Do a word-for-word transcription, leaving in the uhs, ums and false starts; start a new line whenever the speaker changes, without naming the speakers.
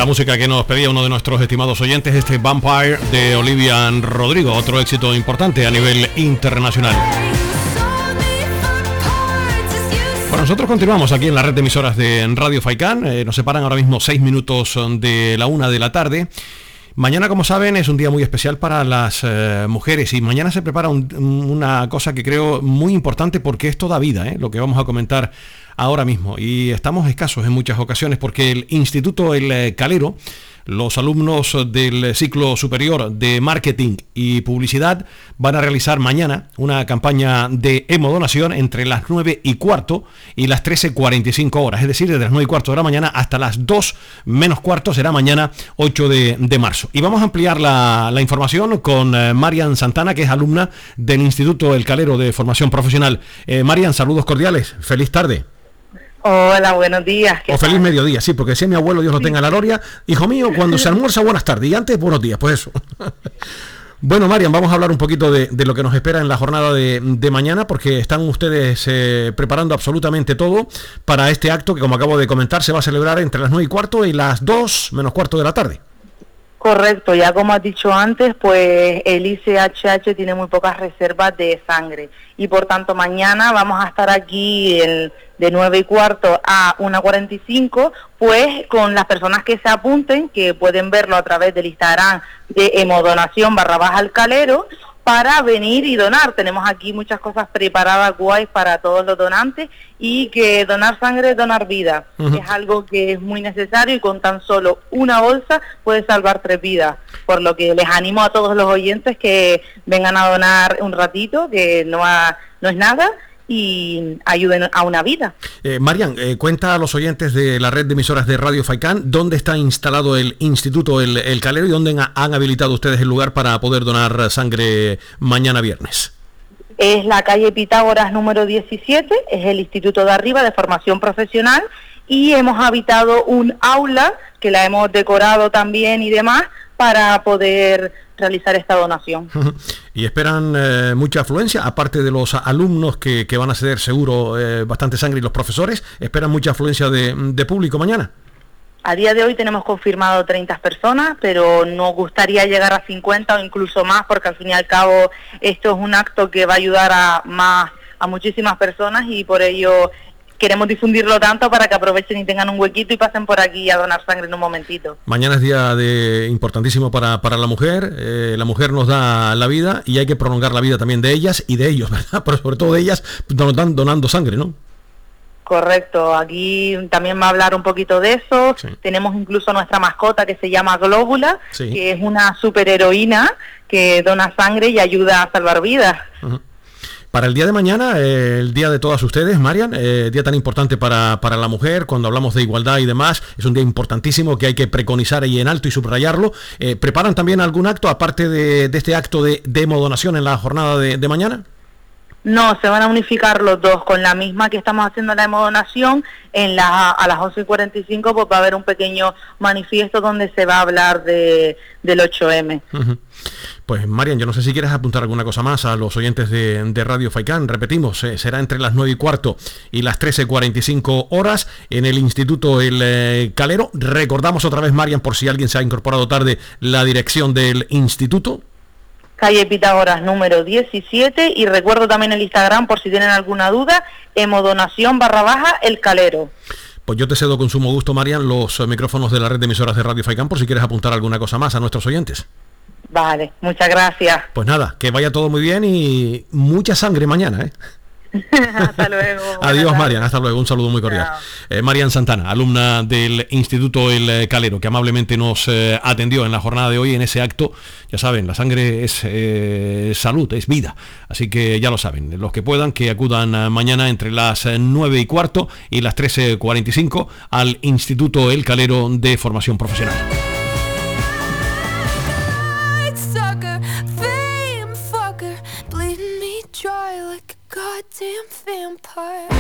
la música que nos pedía uno de nuestros estimados oyentes, este Vampire de Olivia Rodrigo, otro éxito importante a nivel internacional. Bueno, nosotros continuamos aquí en la red de emisoras de Radio Faikán. Eh, nos separan ahora mismo seis minutos de la una de la tarde. Mañana, como saben, es un día muy especial para las eh, mujeres, y mañana se prepara un, una cosa que creo muy importante, porque esto da vida, ¿eh? Lo que vamos a comentar ahora mismo, y estamos escasos en muchas ocasiones, porque el Instituto El Calero, los alumnos del ciclo superior de marketing y publicidad, van a realizar mañana una campaña de hemodonación entre las nueve y cuarto y las trece cuarenta y cinco horas, es decir, desde las nueve y cuarto de la mañana hasta las dos menos cuarto, será mañana ocho de marzo. Y vamos a ampliar la, la información con eh, Marian Santana, que es alumna del Instituto El Calero de Formación Profesional. Eh, Marian, saludos cordiales, feliz tarde.
Hola, buenos días.
O feliz mediodía, sí, porque decía mi abuelo, Dios lo tenga en la gloria, hijo mío, cuando se almuerza, buenas tardes, y antes, buenos días, pues eso. Bueno, Marian, vamos a hablar un poquito de, de lo que nos espera en la jornada de, de mañana, porque están ustedes eh, preparando absolutamente todo para este acto que, como acabo de comentar, se va a celebrar entre las nueve y cuarto y las dos menos cuarto de la tarde.
Correcto, ya como has dicho antes, pues el I C H H tiene muy pocas reservas de sangre, y por tanto mañana vamos a estar aquí el, de nueve y cuarto a una cuarenta y cinco, pues con las personas que se apunten, que pueden verlo a través del Instagram de hemodonación barra baja El Calero, para venir y donar. Tenemos aquí muchas cosas preparadas guays para todos los donantes, y que donar sangre es donar vida. Uh-huh. Es algo que es muy necesario, y con tan solo una bolsa puede salvar tres vidas, por lo que les animo a todos los oyentes que vengan a donar un ratito, que no, ha, no es nada, y ayuden a una vida.
Eh, Marian, eh, cuenta a los oyentes de la red de emisoras de Radio Faikán dónde está instalado el Instituto El, el Calero, y dónde han habilitado ustedes el lugar para poder donar sangre mañana viernes.
Es la calle Pitágoras número diecisiete, es el Instituto de Arriba de Formación Profesional, y hemos habitado un aula que la hemos decorado también y demás para poder realizar esta donación.
¿Y esperan eh, mucha afluencia, aparte de los alumnos que, que van a ceder seguro eh, bastante sangre, y los profesores? ¿Esperan mucha afluencia de, de público mañana?
A día de hoy tenemos confirmado treinta personas, pero nos gustaría llegar a cincuenta o incluso más, porque al fin y al cabo esto es un acto que va a ayudar a más a muchísimas personas, y por ello queremos difundirlo tanto para que aprovechen y tengan un huequito y pasen por aquí a donar sangre en un momentito.
Mañana es día de importantísimo para, para la mujer. Eh, la mujer nos da la vida, y hay que prolongar la vida también de ellas y de ellos, ¿verdad? Pero sobre todo de ellas don, donando sangre, ¿no?
Correcto, aquí también va a hablar un poquito de eso. Sí. Tenemos incluso nuestra mascota, que se llama Glóbula, sí, que es una superheroína que dona sangre y ayuda a salvar vidas. Uh-huh.
Para el día de mañana, eh, el día de todas ustedes, Marian, eh, día tan importante para, para la mujer, cuando hablamos de igualdad y demás, es un día importantísimo que hay que preconizar ahí en alto y subrayarlo. Eh, ¿Preparan también algún acto, aparte de, de este acto de, de hemodonación en la jornada de, de mañana?
No, se van a unificar los dos, con la misma que estamos haciendo la hemodonación. En la, a las once y cuarenta y cinco pues va a haber un pequeño manifiesto donde se va a hablar de, del ocho eme. Uh-huh.
Pues Marian, yo no sé si quieres apuntar alguna cosa más a los oyentes de, de Radio Faikán. Repetimos, eh, será entre las nueve y cuarto y las trece cuarenta y cinco horas en el Instituto El eh, Calero. Recordamos otra vez, Marian, por si alguien se ha incorporado tarde, la dirección del instituto.
Calle Pitágoras número diecisiete, y recuerdo también el Instagram por si tienen alguna duda, hemodonación barra baja El Calero.
Pues yo te cedo con sumo gusto, Marian, los micrófonos de la red de emisoras de Radio Faikán, por si quieres apuntar alguna cosa más a nuestros oyentes.
Vale, muchas gracias.
Pues nada, que vaya todo muy bien y mucha sangre mañana, ¿eh?
Hasta luego.
Adiós, Marian, hasta luego, un saludo muy cordial. Eh, Marian Santana, alumna del Instituto El Calero, que amablemente nos eh, atendió en la jornada de hoy en ese acto. Ya saben, la sangre es eh, salud, es vida, así que ya lo saben, los que puedan que acudan mañana entre las nueve y cuarto y las trece cuarenta y cinco al Instituto El Calero de Formación Profesional. Goddamn vampire.